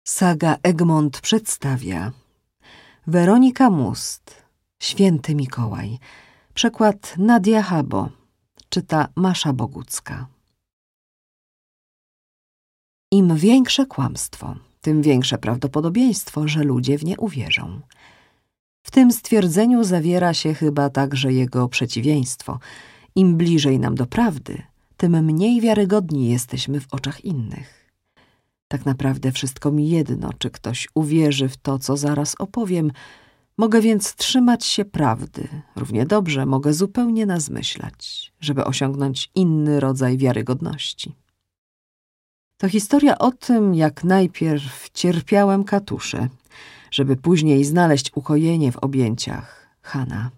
Saga Egmont przedstawia Weronika Must, Święty Mikołaj. Przekład Nadia Habo. Czyta Masza Bogucka. Im większe kłamstwo, tym większe prawdopodobieństwo, że ludzie w nie uwierzą. W tym stwierdzeniu zawiera się chyba także jego przeciwieństwo. Im bliżej nam do prawdy, tym mniej wiarygodni jesteśmy w oczach innych. Tak naprawdę wszystko mi jedno, czy ktoś uwierzy w to, co zaraz opowiem. Mogę więc trzymać się prawdy. Równie dobrze mogę zupełnie nazmyślać, żeby osiągnąć inny rodzaj wiarygodności. To historia o tym, jak najpierw cierpiałem katusze, żeby później znaleźć ukojenie w objęciach Hana.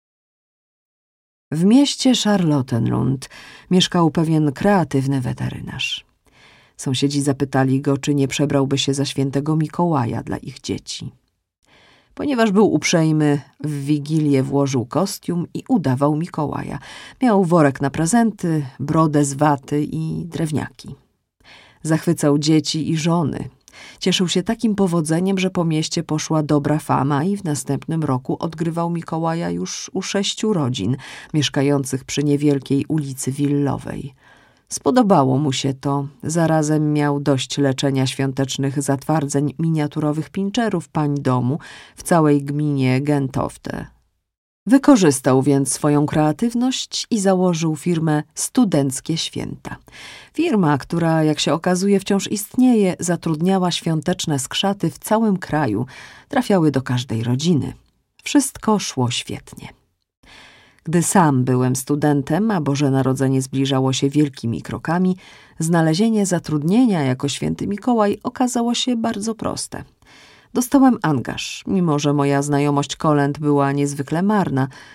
W mieście Charlottenlund mieszkał pewien kreatywny weterynarz. Sąsiedzi zapytali go, czy nie przebrałby się za świętego Mikołaja dla ich dzieci. Ponieważ był uprzejmy, w Wigilię włożył kostium i udawał Mikołaja. Miał worek na prezenty, brodę z waty i drewniaki. Zachwycał dzieci i żony. Cieszył się takim powodzeniem, że po mieście poszła dobra fama i w następnym roku odgrywał Mikołaja już u 6 rodzin mieszkających przy niewielkiej ulicy Willowej. Spodobało mu się to. Zarazem miał dość leczenia świątecznych zatwardzeń miniaturowych pinczerów pań domu w całej gminie Gentofte. Wykorzystał więc swoją kreatywność i założył firmę Studenckie Święta. Firma, która, jak się okazuje, wciąż istnieje, zatrudniała świąteczne skrzaty w całym kraju. Trafiały do każdej rodziny. Wszystko szło świetnie. Gdy sam byłem studentem, a Boże Narodzenie zbliżało się wielkimi krokami, znalezienie zatrudnienia jako święty Mikołaj okazało się bardzo proste. Dostałem angaż, mimo że moja znajomość kolęd była niezwykle marna.